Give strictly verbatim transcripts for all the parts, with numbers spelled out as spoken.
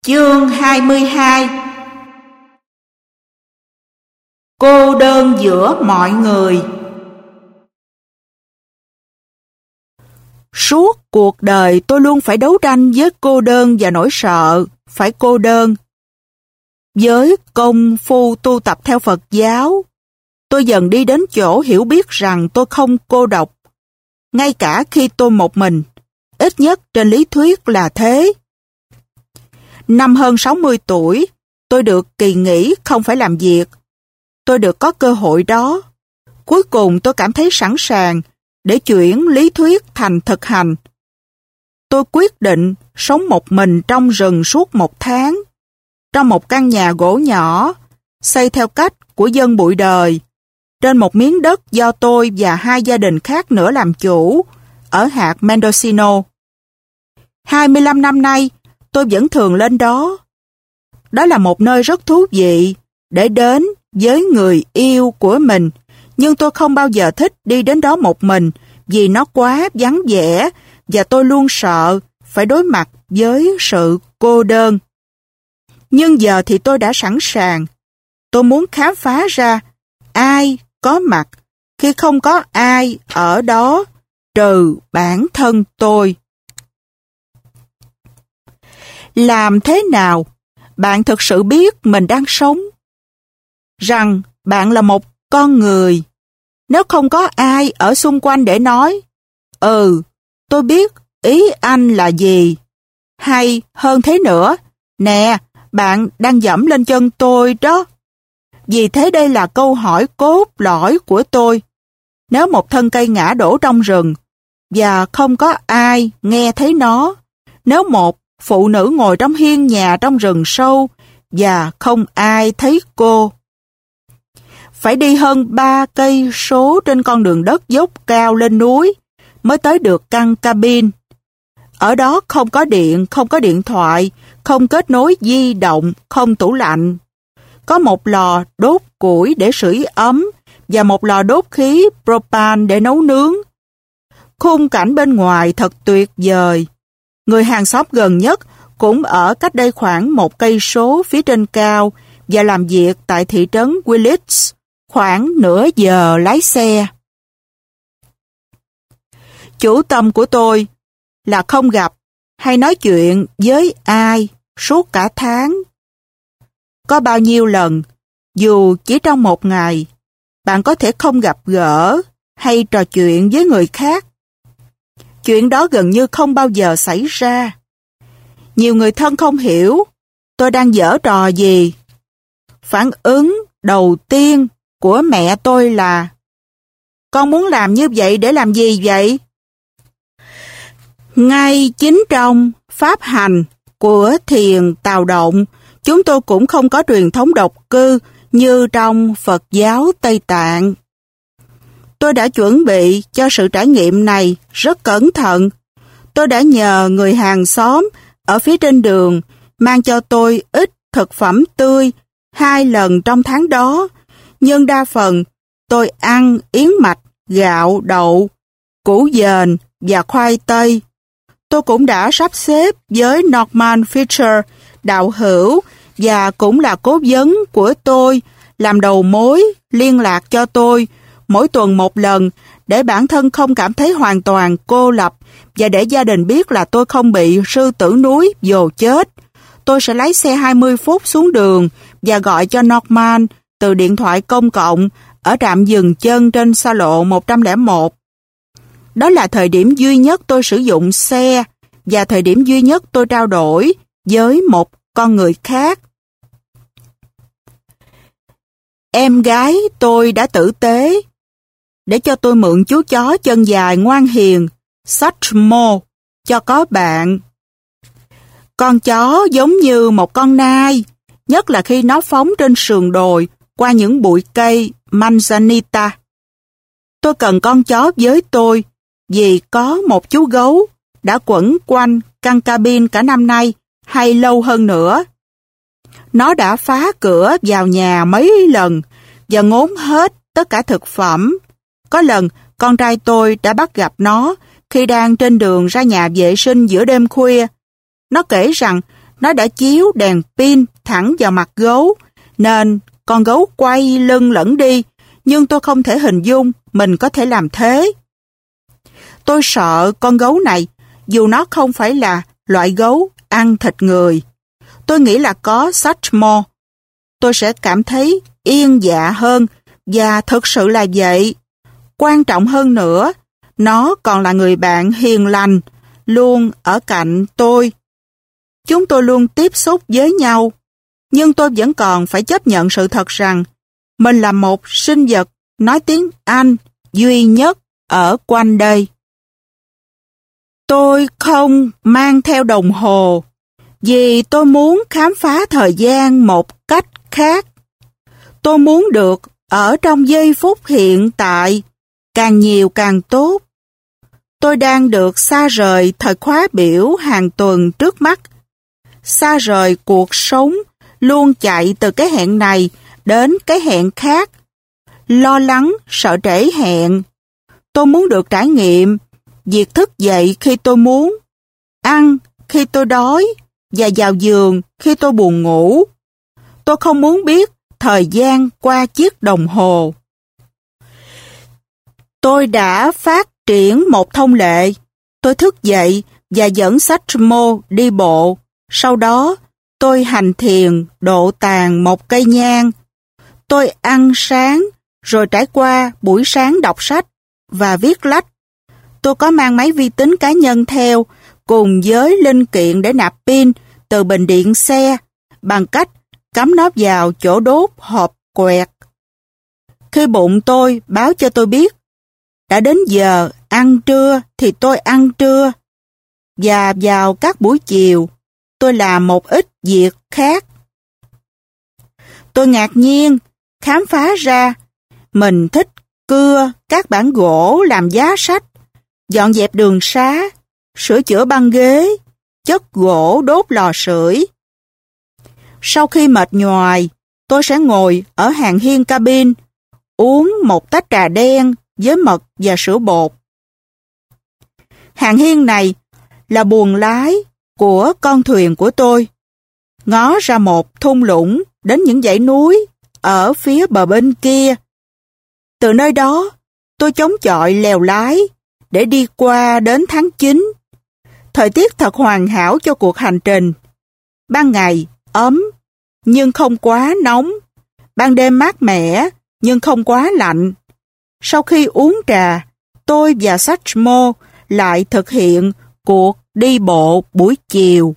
Chương hai mươi hai. Cô đơn giữa mọi người. Suốt cuộc đời tôi luôn phải đấu tranh với cô đơn và nỗi sợ phải cô đơn. Với công phu tu tập theo Phật giáo, tôi dần đi đến chỗ hiểu biết rằng tôi không cô độc, ngay cả khi tôi một mình, ít nhất trên lý thuyết là thế. Năm hơn sáu mươi tuổi, tôi được kỳ nghỉ không phải làm việc. Tôi được có cơ hội đó. Cuối cùng tôi cảm thấy sẵn sàng để chuyển lý thuyết thành thực hành. Tôi quyết định sống một mình trong rừng suốt một tháng, trong một căn nhà gỗ nhỏ, xây theo cách của dân bụi đời, trên một miếng đất do tôi và hai gia đình khác nữa làm chủ, ở hạt Mendocino. hai mươi lăm năm nay, tôi vẫn thường lên đó. Đó là một nơi rất thú vị để đến với người yêu của mình, nhưng tôi không bao giờ thích đi đến đó một mình vì nó quá vắng vẻ và tôi luôn sợ phải đối mặt với sự cô đơn. Nhưng giờ thì tôi đã sẵn sàng. Tôi muốn khám phá ra ai có mặt khi không có ai ở đó trừ bản thân tôi. Làm thế nào bạn thực sự biết mình đang sống? Rằng bạn là một con người. Nếu không có ai ở xung quanh để nói, ừ, tôi biết ý anh là gì. Hay hơn thế nữa, nè, bạn đang dẫm lên chân tôi đó. Vì thế đây là câu hỏi cốt lõi của tôi. Nếu một thân cây ngã đổ trong rừng và không có ai nghe thấy nó, nếu một phụ nữ ngồi trong hiên nhà trong rừng sâu và không ai thấy cô, phải đi hơn ba cây số trên con đường đất dốc cao lên núi mới tới được căn cabin. Ở đó không có điện, không có điện thoại, không kết nối di động, không tủ lạnh. Có một lò đốt củi để sưởi ấm và một lò đốt khí propan để nấu nướng. Khung cảnh bên ngoài thật tuyệt vời. Người hàng xóm gần nhất cũng ở cách đây khoảng một cây số phía trên cao và làm việc tại thị trấn Willits, khoảng nửa giờ lái xe. Chủ tâm của tôi là không gặp hay nói chuyện với ai suốt cả tháng. Có bao nhiêu lần, dù chỉ trong một ngày, bạn có thể không gặp gỡ hay trò chuyện với người khác. Chuyện đó gần như không bao giờ xảy ra. Nhiều người thân không hiểu tôi đang giở trò gì. Phản ứng đầu tiên của mẹ tôi là: con muốn làm như vậy để làm gì vậy? Ngay chính trong pháp hành của thiền Tào Động, chúng tôi cũng không có truyền thống độc cư như trong Phật giáo Tây Tạng. Tôi đã chuẩn bị cho sự trải nghiệm này rất cẩn thận. Tôi đã nhờ người hàng xóm ở phía trên đường mang cho tôi ít thực phẩm tươi hai lần trong tháng đó, nhưng đa phần tôi ăn yến mạch, gạo, đậu, củ dền và khoai tây. Tôi cũng đã sắp xếp với Norman Fisher, đạo hữu và cũng là cố vấn của tôi, làm đầu mối liên lạc cho tôi mỗi tuần một lần để bản thân không cảm thấy hoàn toàn cô lập và để gia đình biết là tôi không bị sư tử núi vồ chết. Tôi sẽ lái xe hai mươi phút xuống đường và gọi cho Norman từ điện thoại công cộng ở trạm dừng chân trên xa lộ một trăm lẻ một. Đó là thời điểm duy nhất tôi sử dụng xe và thời điểm duy nhất tôi trao đổi với một con người khác. Em gái tôi đã tử tế để cho tôi mượn chú chó chân dài ngoan hiền Satchmo cho có bạn. Con chó giống như một con nai, nhất là khi nó phóng trên sườn đồi qua những bụi cây manzanita. Tôi cần con chó với tôi vì có một chú gấu đã quẩn quanh căn cabin cả năm nay hay lâu hơn nữa. Nó đã phá cửa vào nhà mấy lần và ngốn hết tất cả thực phẩm. Có lần, con trai tôi đã bắt gặp nó khi đang trên đường ra nhà vệ sinh giữa đêm khuya. Nó kể rằng Nó đã chiếu đèn pin thẳng vào mặt gấu, nên con gấu quay lưng lẫn đi, nhưng tôi không thể hình dung mình có thể làm thế. Tôi sợ con gấu này, dù nó không phải là loại gấu ăn thịt người. Tôi nghĩ là có Satchmo, tôi sẽ cảm thấy yên dạ hơn, và thực sự là vậy. Quan trọng hơn nữa, nó còn là người bạn hiền lành, luôn ở cạnh tôi. Chúng tôi luôn tiếp xúc với nhau, nhưng tôi vẫn còn phải chấp nhận sự thật rằng mình là một sinh vật nói tiếng Anh duy nhất ở quanh đây. Tôi không mang theo đồng hồ, vì tôi muốn khám phá thời gian một cách khác. Tôi muốn được ở trong giây phút hiện tại, càng nhiều càng tốt. Tôi đang được xa rời thời khóa biểu hàng tuần trước mắt, xa rời cuộc sống luôn chạy từ cái hẹn này đến cái hẹn khác, lo lắng sợ trễ hẹn. Tôi muốn được trải nghiệm việc thức dậy khi tôi muốn, ăn khi tôi đói và vào giường khi tôi buồn ngủ. Tôi không muốn biết thời gian qua chiếc đồng hồ. Tôi đã phát triển một thông lệ. Tôi thức dậy và dẫn Satchmo đi bộ. Sau đó, tôi hành thiền độ tàn một cây nhang. Tôi ăn sáng, rồi trải qua buổi sáng đọc sách và viết lách. Tôi có mang máy vi tính cá nhân theo, cùng với linh kiện để nạp pin từ bình điện xe, bằng cách cắm nó vào chỗ đốt hộp quẹt. Khi bụng tôi báo cho tôi biết đã đến giờ ăn trưa thì tôi ăn trưa. Và vào các buổi chiều, tôi làm một ít việc khác. Tôi ngạc nhiên khám phá ra mình thích cưa các bản gỗ làm giá sách, dọn dẹp đường xá, sửa chữa băng ghế, chất gỗ đốt lò sưởi. Sau khi mệt nhoài, tôi sẽ ngồi ở hàng hiên cabin, uống một tách trà đen với mật và sữa bột. Hàng hiên này là buồng lái của con thuyền của tôi, ngó ra một thung lũng đến những dãy núi ở phía bờ bên kia. Từ nơi đó, tôi chống chọi lèo lái để đi qua đến tháng chín. Thời tiết thật hoàn hảo cho cuộc hành trình. Ban ngày ấm, nhưng không quá nóng. Ban đêm mát mẻ, nhưng không quá lạnh. Sau khi uống trà, tôi và Satchmo lại thực hiện cuộc đi bộ buổi chiều.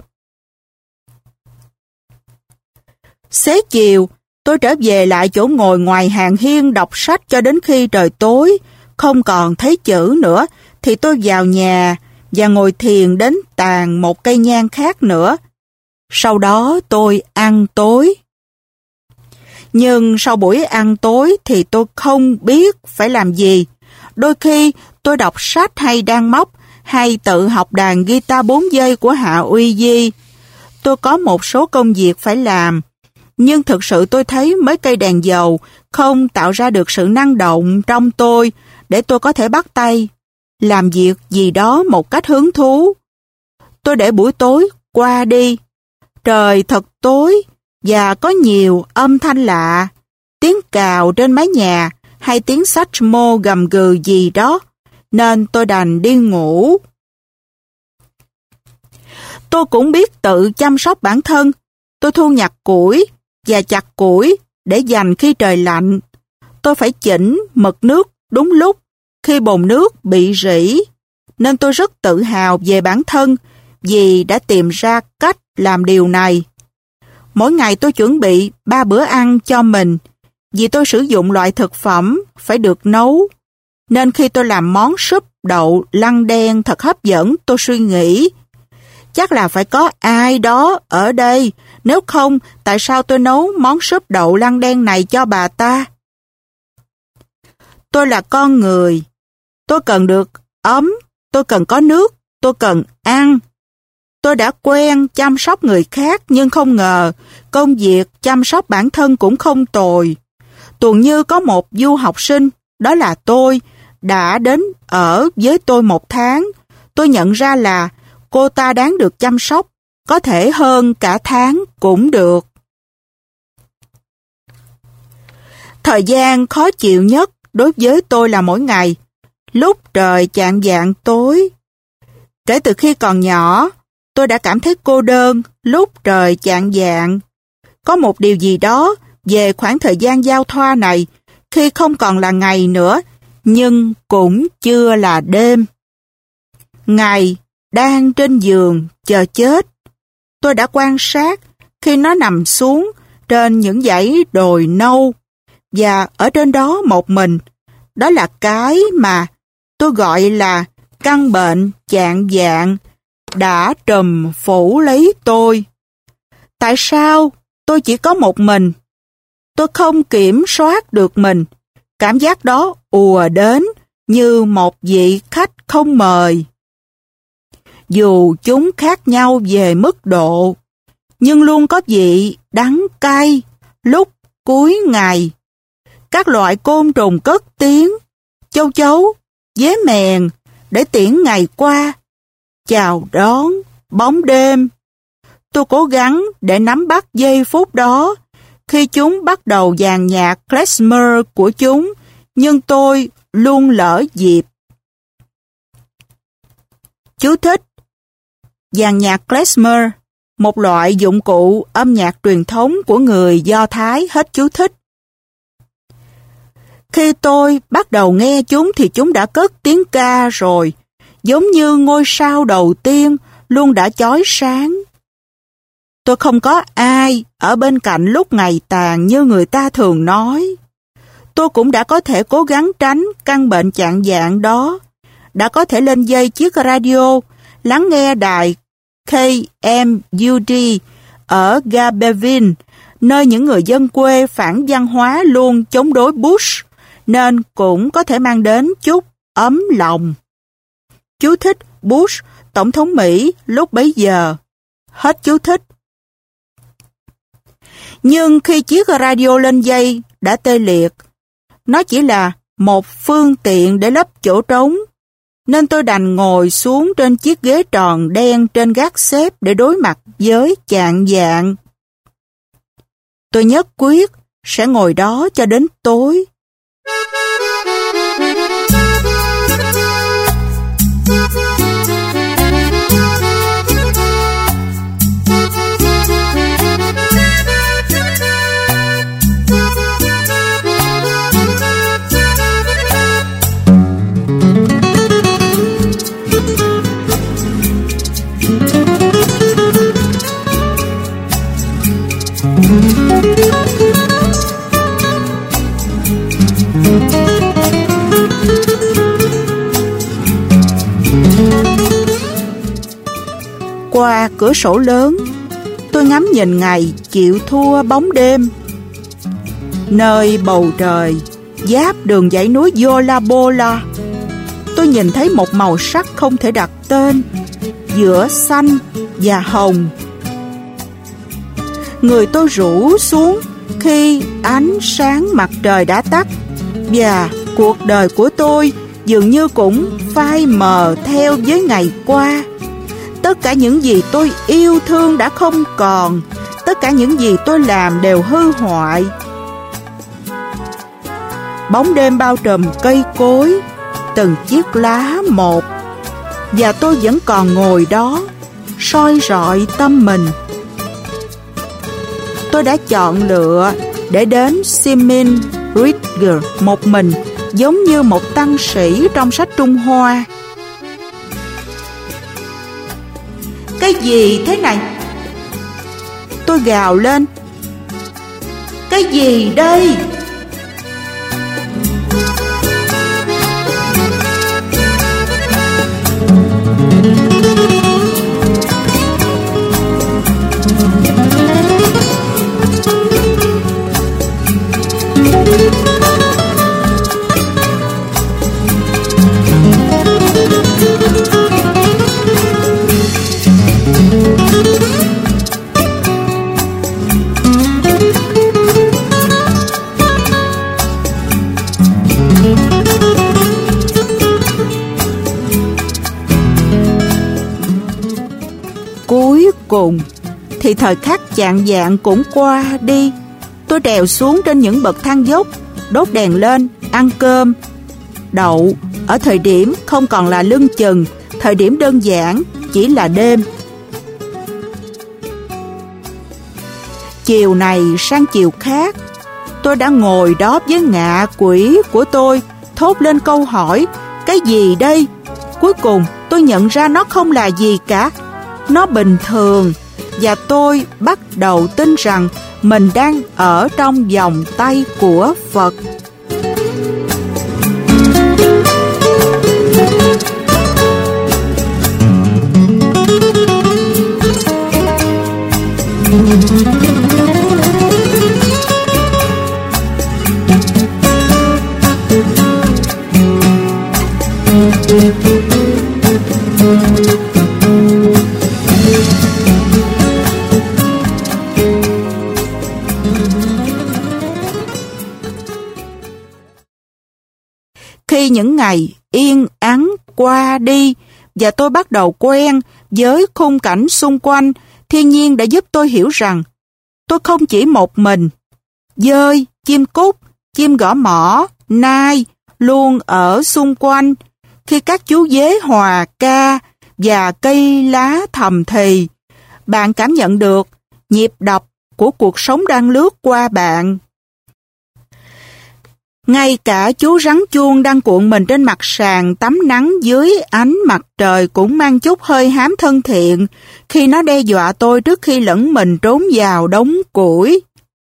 Xế chiều, tôi trở về lại chỗ ngồi ngoài hàng hiên đọc sách cho đến khi trời tối, không còn thấy chữ nữa, thì tôi vào nhà và ngồi thiền đến tàn một cây nhang khác nữa. Sau đó tôi ăn tối. Nhưng sau buổi ăn tối thì tôi không biết phải làm gì. Đôi khi tôi đọc sách hay đan móc, hay tự học đàn guitar bốn giây của Hạ Uy Di. Tôi có một số công việc phải làm, nhưng thực sự tôi thấy mấy cây đèn dầu không tạo ra được sự năng động trong tôi để tôi có thể bắt tay làm việc gì đó một cách hứng thú. Tôi để buổi tối qua đi. Trời thật tối và có nhiều âm thanh lạ, tiếng cào trên mái nhà hay tiếng Satchmo gầm gừ gì đó, nên tôi đành đi ngủ. Tôi cũng biết tự chăm sóc bản thân. Tôi thu nhặt củi và chặt củi để dành khi trời lạnh. Tôi phải chỉnh mực nước đúng lúc khi bồn nước bị rỉ, nên tôi rất tự hào về bản thân vì đã tìm ra cách làm điều này. Mỗi ngày tôi chuẩn bị ba bữa ăn cho mình, vì tôi sử dụng loại thực phẩm phải được nấu. Nên khi tôi làm món súp đậu lăng đen thật hấp dẫn, tôi suy nghĩ, chắc là phải có ai đó ở đây, nếu không tại sao tôi nấu món súp đậu lăng đen này cho bà ta? Tôi là con người, tôi cần được ấm, tôi cần có nước, tôi cần ăn. Tôi đã quen chăm sóc người khác, nhưng không ngờ công việc chăm sóc bản thân cũng không tồi. Tuần như có một du học sinh, đó là tôi, đã đến ở với tôi một tháng. Tôi nhận ra là cô ta đáng được chăm sóc có thể hơn cả tháng cũng được. Thời gian khó chịu nhất đối với tôi là mỗi ngày, lúc trời chạng vạng tối. Kể từ khi còn nhỏ, tôi đã cảm thấy cô đơn lúc trời chạng vạng. Có một điều gì đó về khoảng thời gian giao thoa này, khi không còn là ngày nữa, nhưng cũng chưa là đêm. Ngày đang trên giường chờ chết. Tôi đã quan sát khi nó nằm xuống trên những dãy đồi nâu, và ở trên đó một mình. Đó là cái mà tôi gọi là căn bệnh chạng vạng đã trùm phủ lấy tôi. Tại sao tôi chỉ có một mình? Tôi không kiểm soát được mình. Cảm giác đó ùa đến như một vị khách không mời. Dù chúng khác nhau về mức độ, nhưng luôn có vị đắng cay lúc cuối ngày. Các loại côn trùng cất tiếng, châu chấu, dế mèn để tiễn ngày qua, chào đón bóng đêm. Tôi cố gắng để nắm bắt giây phút đó khi chúng bắt đầu dàn nhạc klezmer của chúng, nhưng tôi luôn lỡ dịp. Chú thích: dàn nhạc klezmer, một loại dụng cụ âm nhạc truyền thống của người Do Thái, hết chú thích. Khi tôi bắt đầu nghe chúng thì chúng đã cất tiếng ca rồi, giống như ngôi sao đầu tiên luôn đã chói sáng. Tôi không có ai ở bên cạnh lúc ngày tàn như người ta thường nói. Tôi cũng đã có thể cố gắng tránh căn bệnh chạng vạng đó, đã có thể lên dây chiếc radio, lắng nghe đài K M U D ở Gabeville, nơi những người dân quê phản văn hóa luôn chống đối Bush, nên cũng có thể mang đến chút ấm lòng. Chú thích: Bush, Tổng thống Mỹ lúc bấy giờ. Hết chú thích. Nhưng khi chiếc radio lên dây đã tê liệt, nó chỉ là một phương tiện để lấp chỗ trống, nên tôi đành ngồi xuống trên chiếc ghế tròn đen trên gác xếp để đối mặt với chạng vạng. Tôi nhất quyết sẽ ngồi đó cho đến tối. Qua cửa sổ lớn, tôi ngắm nhìn ngày chịu thua bóng đêm. Nơi bầu trời giáp đường dãy núi Yola Bola, tôi nhìn thấy một màu sắc không thể đặt tên giữa xanh và hồng. Người tôi rũ xuống khi ánh sáng mặt trời đã tắt, và cuộc đời của tôi dường như cũng phai mờ theo với ngày qua. Tất cả những gì tôi yêu thương đã không còn, tất cả những gì tôi làm đều hư hoại. Bóng đêm bao trùm cây cối, từng chiếc lá một, và tôi vẫn còn ngồi đó, soi rọi tâm mình. Tôi đã chọn lựa để đến Simin Ridger một mình, giống như một tăng sĩ trong sách Trung Hoa. Cái gì thế này? Tôi gào lên. Cái gì đây? cùng thì thời khắc chạng vạng cũng qua đi. Tôi trèo xuống trên những bậc thang dốc, đốt đèn lên, ăn cơm. Đậu ở thời điểm không còn là lưng chừng, thời điểm đơn giản chỉ là đêm. Chiều này sang chiều khác, tôi đã ngồi đó với ngạ quỷ của tôi, thốt lên câu hỏi, cái gì đây? Cuối cùng tôi nhận ra nó không là gì cả, nó bình thường, và tôi bắt đầu tin rằng mình đang ở trong vòng tay của Phật. Khi những ngày yên ắng qua đi và tôi bắt đầu quen với khung cảnh xung quanh, thiên nhiên đã giúp tôi hiểu rằng tôi không chỉ một mình. Dơi, chim cút, chim gõ mõ, nai luôn ở xung quanh. Khi các chú dế hòa ca và cây lá thầm thì, bạn cảm nhận được nhịp đập của cuộc sống đang lướt qua bạn. Ngay cả chú rắn chuông đang cuộn mình trên mặt sàn tắm nắng dưới ánh mặt trời cũng mang chút hơi hám thân thiện khi nó đe dọa tôi trước khi lẫn mình trốn vào đống củi.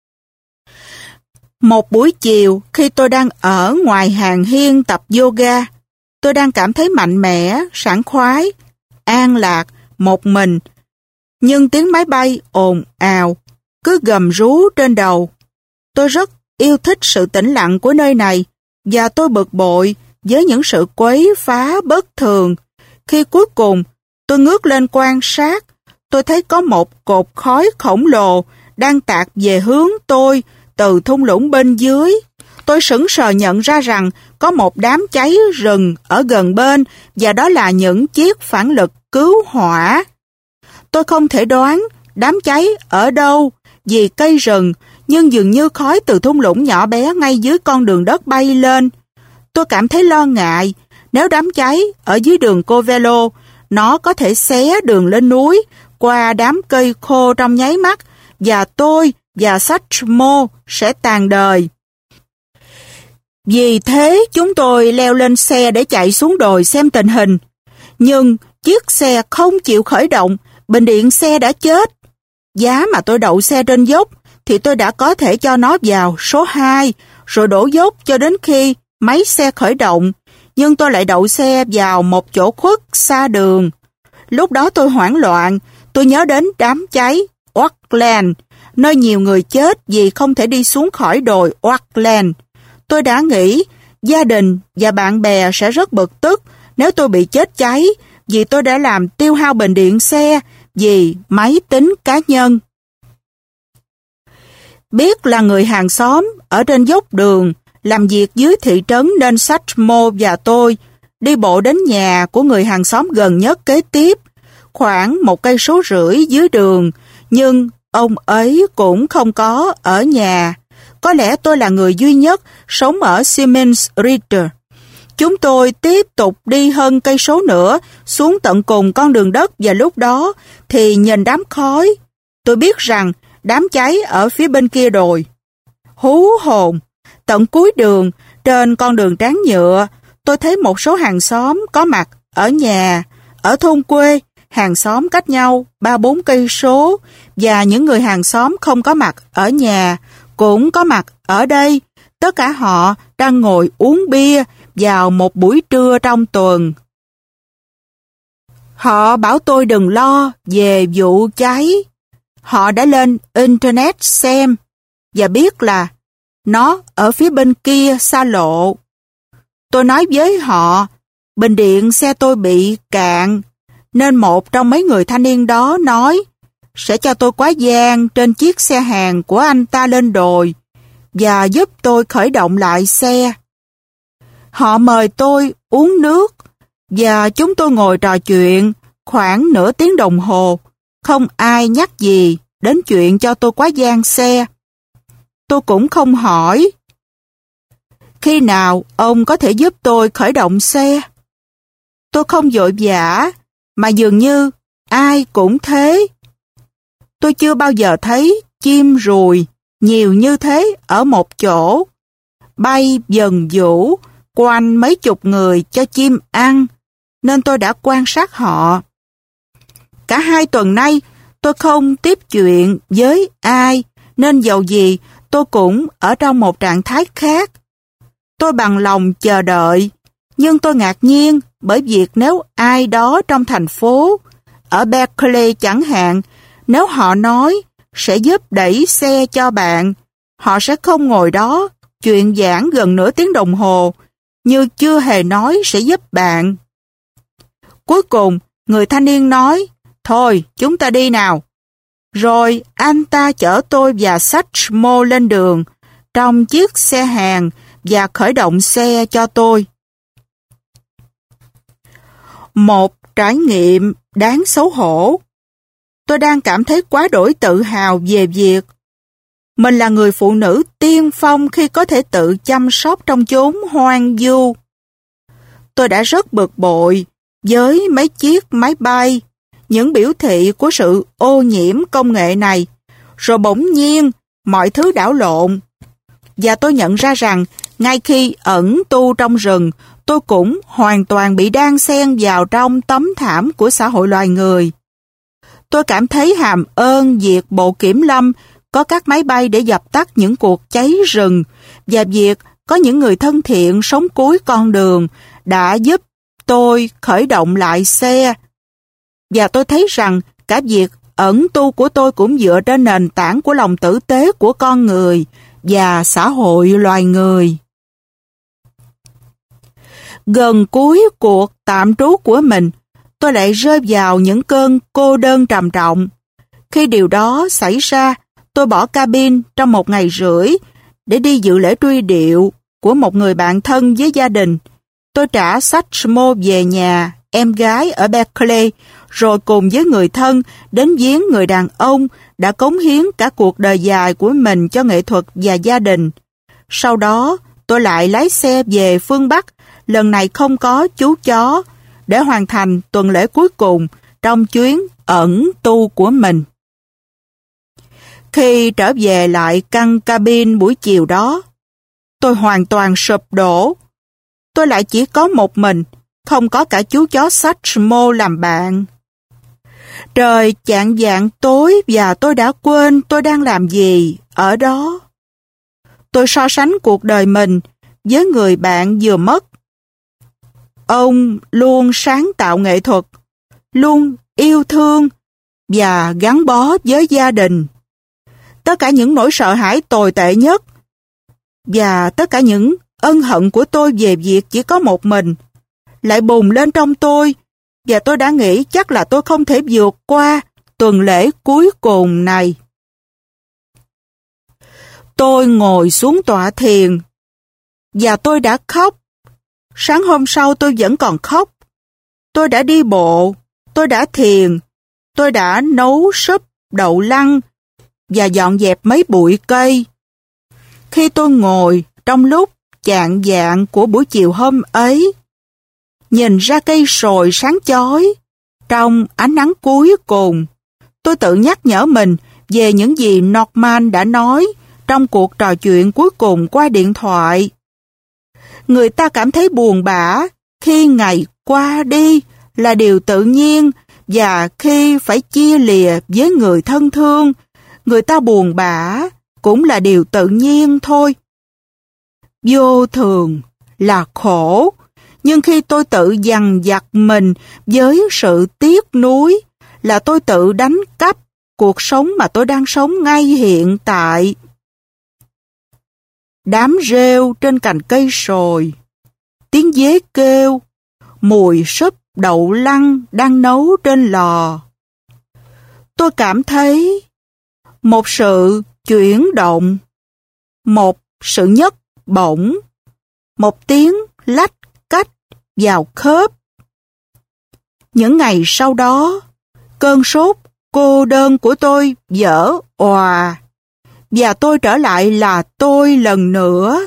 Một buổi chiều, khi tôi đang ở ngoài hàng hiên tập yoga, tôi đang cảm thấy mạnh mẽ, sảng khoái, an lạc, một mình. Nhưng tiếng máy bay ồn ào, cứ gầm rú trên đầu. Tôi rất yêu thích sự tĩnh lặng của nơi này, và tôi bực bội với những sự quấy phá bất thường. Khi cuối cùng tôi ngước lên quan sát, tôi thấy có một cột khói khổng lồ đang tạt về hướng tôi từ thung lũng bên dưới. Tôi sững sờ nhận ra rằng có một đám cháy rừng ở gần bên, và đó là những chiếc phản lực cứu hỏa. Tôi không thể đoán đám cháy ở đâu vì cây rừng, nhưng dường như khói từ thung lũng nhỏ bé ngay dưới con đường đất bay lên. Tôi cảm thấy lo ngại, nếu đám cháy ở dưới đường Covelo, nó có thể xé đường lên núi qua đám cây khô trong nháy mắt, và tôi và Satchmo sẽ tàn đời. Vì thế chúng tôi leo lên xe để chạy xuống đồi xem tình hình. Nhưng chiếc xe không chịu khởi động, bình điện xe đã chết. Giá mà tôi đậu xe trên dốc thì tôi đã có thể cho nó vào số hai, rồi đổ dốc cho đến khi máy xe khởi động. Nhưng tôi lại đậu xe vào một chỗ khuất xa đường. Lúc đó tôi hoảng loạn, tôi nhớ đến đám cháy Oakland, nơi nhiều người chết vì không thể đi xuống khỏi đồi Oakland. Tôi đã nghĩ gia đình và bạn bè sẽ rất bực tức nếu tôi bị chết cháy vì tôi đã làm tiêu hao bình điện xe vì máy tính cá nhân. Biết là người hàng xóm ở trên dốc đường làm việc dưới thị trấn nên Satchmo và tôi đi bộ đến nhà của người hàng xóm gần nhất kế tiếp, khoảng một cây số rưỡi dưới đường, nhưng ông ấy cũng không có ở nhà. Có lẽ tôi là người duy nhất sống ở Siemens Ritter. Chúng tôi tiếp tục đi hơn cây số nữa xuống tận cùng con đường đất, và lúc đó thì nhìn đám khói, tôi biết rằng đám cháy ở phía bên kia đồi. Hú hồn, tận cuối đường, trên con đường tráng nhựa, tôi thấy một số hàng xóm có mặt ở nhà. Ở thôn quê, hàng xóm cách nhau ba bốn cây số, và những người hàng xóm không có mặt ở nhà cũng có mặt ở đây. Tất cả họ đang ngồi uống bia vào một buổi trưa trong tuần. Họ bảo tôi đừng lo về vụ cháy. Họ đã lên Internet xem và biết là nó ở phía bên kia xa lộ. Tôi nói với họ, bình điện xe tôi bị cạn, nên một trong mấy người thanh niên đó nói sẽ cho tôi quá giang trên chiếc xe hàng của anh ta lên đồi và giúp tôi khởi động lại xe. Họ mời tôi uống nước và chúng tôi ngồi trò chuyện khoảng nửa tiếng đồng hồ. Không ai nhắc gì đến chuyện cho tôi quá giang xe. Tôi cũng không hỏi khi nào ông có thể giúp tôi khởi động xe. Tôi không vội vã, mà dường như ai cũng thế. Tôi chưa bao giờ thấy chim ruồi nhiều như thế ở một chỗ, bay dần vũ quanh mấy chục người cho chim ăn, nên tôi đã quan sát họ. Cả hai tuần nay tôi không tiếp chuyện với ai, nên dầu gì tôi cũng ở trong một trạng thái khác. Tôi bằng lòng chờ đợi, nhưng tôi ngạc nhiên bởi việc nếu ai đó trong thành phố, ở Berkeley chẳng hạn, nếu họ nói sẽ giúp đẩy xe cho bạn, họ sẽ không ngồi đó chuyện giảng gần nửa tiếng đồng hồ, như chưa hề nói sẽ giúp bạn. Cuối cùng, người thanh niên nói, thôi, chúng ta đi nào. Rồi anh ta chở tôi và Satchmo lên đường trong chiếc xe hàng và khởi động xe cho tôi. Một trải nghiệm đáng xấu hổ. Tôi đang cảm thấy quá đỗi tự hào về việc mình là người phụ nữ tiên phong khi có thể tự chăm sóc trong chốn hoang vu. Tôi đã rất bực bội với mấy chiếc máy bay, những biểu thị của sự ô nhiễm công nghệ này, rồi bỗng nhiên mọi thứ đảo lộn. Và tôi nhận ra rằng ngay khi ẩn tu trong rừng, tôi cũng hoàn toàn bị đan xen vào trong tấm thảm của xã hội loài người. Tôi cảm thấy hàm ơn việc Bộ Kiểm lâm có các máy bay để dập tắt những cuộc cháy rừng, và việc có những người thân thiện sống cuối con đường đã giúp tôi khởi động lại xe. Và tôi thấy rằng cả việc ẩn tu của tôi cũng dựa trên nền tảng của lòng tử tế của con người và xã hội loài người. Gần cuối cuộc tạm trú của mình, tôi lại rơi vào những cơn cô đơn trầm trọng. Khi điều đó xảy ra, tôi bỏ cabin trong một ngày rưỡi để đi dự lễ truy điệu của một người bạn thân với gia đình. Tôi trả Satchmo về nhà, em gái ở Berkeley, rồi cùng với người thân đến viếng người đàn ông đã cống hiến cả cuộc đời dài của mình cho nghệ thuật và gia đình. Sau đó, tôi lại lái xe về phương Bắc, lần này không có chú chó, để hoàn thành tuần lễ cuối cùng trong chuyến ẩn tu của mình. Khi trở về lại căn cabin buổi chiều đó, tôi hoàn toàn sụp đổ. Tôi lại chỉ có một mình, không có cả chú chó Satchmo làm bạn. Trời chạng vạng tối và tôi đã quên tôi đang làm gì ở đó. Tôi so sánh cuộc đời mình với người bạn vừa mất. Ông luôn sáng tạo nghệ thuật, luôn yêu thương và gắn bó với gia đình. Tất cả những nỗi sợ hãi tồi tệ nhất và tất cả những ân hận của tôi về việc chỉ có một mình lại bùng lên trong tôi, và tôi đã nghĩ chắc là tôi không thể vượt qua tuần lễ cuối cùng này. Tôi ngồi xuống tọa thiền và tôi đã khóc. Sáng hôm sau tôi vẫn còn khóc. Tôi đã đi bộ, tôi đã thiền, tôi đã nấu súp đậu lăng và dọn dẹp mấy bụi cây. Khi tôi ngồi trong lúc chạng vạng của buổi chiều hôm ấy, nhìn ra cây sồi sáng chói trong ánh nắng cuối cùng, tôi tự nhắc nhở mình về những gì Norman đã nói trong cuộc trò chuyện cuối cùng qua điện thoại. Người ta cảm thấy buồn bã khi ngày qua đi là điều tự nhiên, và khi phải chia lìa với người thân thương, người ta buồn bã cũng là điều tự nhiên thôi. Vô thường là khổ, nhưng khi tôi tự dằn vặt mình với sự tiếc nuối là tôi tự đánh cắp cuộc sống mà tôi đang sống ngay hiện tại. Đám rêu trên cành cây sồi, tiếng dế kêu, mùi súp đậu lăng đang nấu trên lò. Tôi cảm thấy một sự chuyển động, một sự nhấc bổng, một tiếng lách cách vào khớp. Những ngày sau đó, cơn sốt cô đơn của tôi vỡ òa, và tôi trở lại là tôi lần nữa.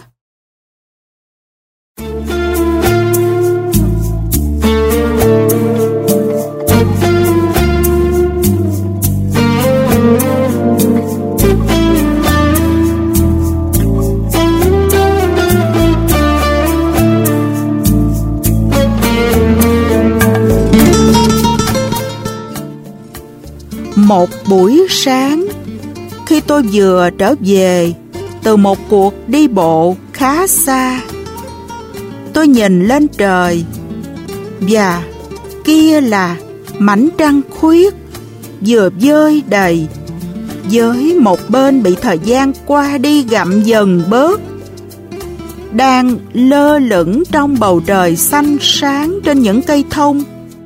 Một buổi sáng, khi tôi vừa trở về từ một cuộc đi bộ khá xa, tôi nhìn lên trời, và kia là mảnh trăng khuyết vừa vơi đầy, với một bên bị thời gian qua đi gặm dần bớt, đang lơ lửng trong bầu trời xanh sáng trên những cây thông.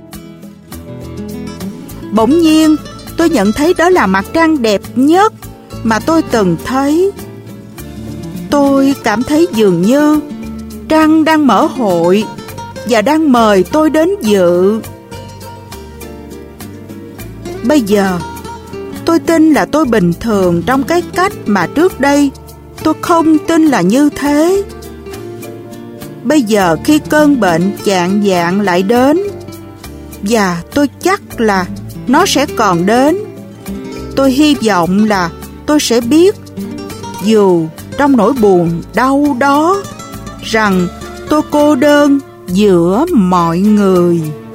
Bỗng nhiên, tôi nhận thấy đó là mặt trăng đẹp nhất mà tôi từng thấy. Tôi cảm thấy dường như trăng đang mở hội và đang mời tôi đến dự. Bây giờ, tôi tin là tôi bình thường trong cái cách mà trước đây tôi không tin là như thế. Bây giờ khi cơn bệnh chạng vạng lại đến, và tôi chắc là nó sẽ còn đến, tôi hy vọng là tôi sẽ biết, dù trong nỗi buồn đau đó, rằng tôi cô đơn giữa mọi người.